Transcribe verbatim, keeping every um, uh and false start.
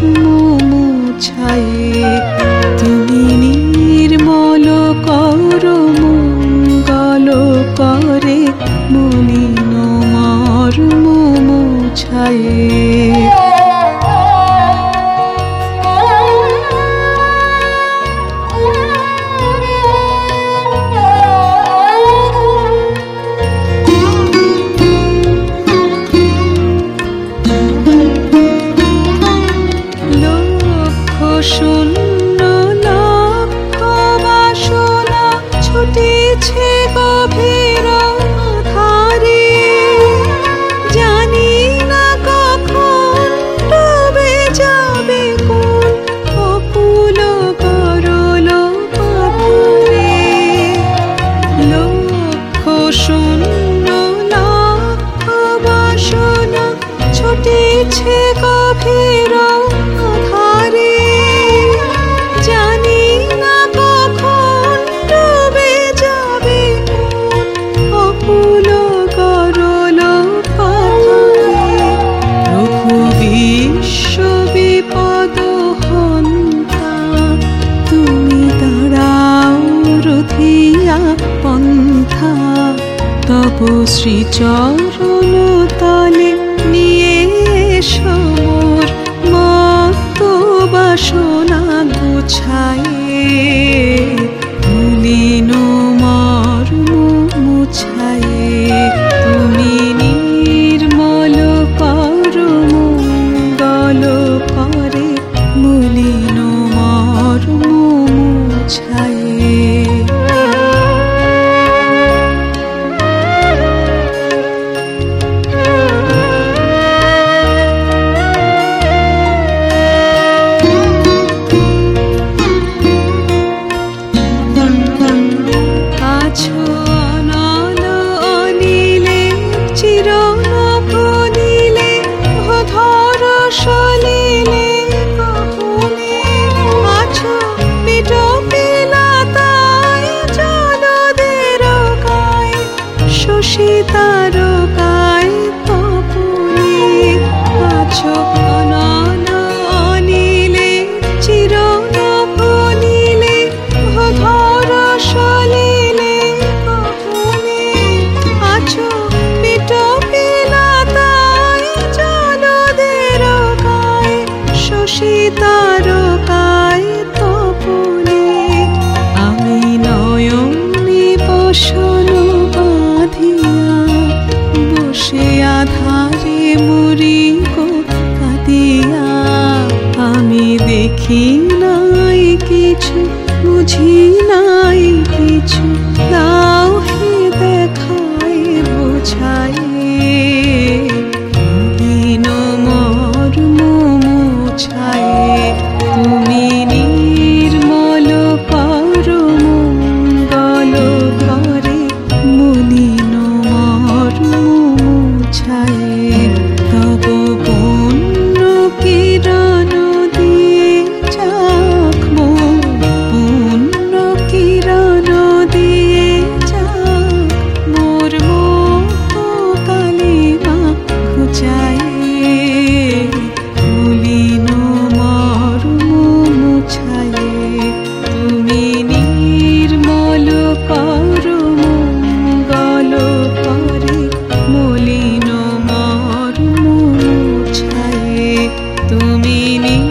মর্ম মুছায়ে, তুমি নির্মল কর মঙ্গল করে মলিন মর্ম মুছায়ে। শূন্য লক্ষ বাসনা ছুটেছে গভীর আধারে, জানি না কখন ডুবে যাবে কোন অকুল গরল পাথরে। লক্ষ শূন্য লক্ষ বাসনা ছুটেছে গভীর আধারে, জানি না কখন ডুবে যাবে অকুল গরল পাথরে। প্রভু বিশ্ব বিপদ হন্তা, তুমি দাঁড়াও রুধিয়া পন্থা, তব শ্রীচরণ তলে নিয়ে এসো মোর মত্ত বাসনা গুছায়ে, মলিন মর্ম মুছায়ে। তুমি নির্মল কর মঙ্গল করে মলিন মর্ম মুছায়ে। তারকায় তপনে আছো অনল অনিলে, চিরনভনীলে ধর সলিলে কপনে আছো পিঠ পিলাতায় জলদের গায়ে, শশী তারকায় তপনে। আমি নয়নে বসন বাঁধিয়া বসে আধারে মরি গো কাঁদিয়া, আমি দেখি নাই কিছু বুঝি নাই কিছু, দাও হে দেখায় বোঝায়ে, মলিন মর্ম মুছায়ে। তুমি নির্মল কর মঙ্গল করে মলিন মর্ম মুছায়ে। তব পুণ্য কিরণ দিয়ে যাক মোর, পুণ্য কিরণ দিয়ে যাক মোর মুক্ত কালিমা ঘুচায়ে, মলিন মর্ম মুছায়ে। তুমি নির্মল কর মঙ্গল করে মলিন মর্ম মুছায়ে। তুমি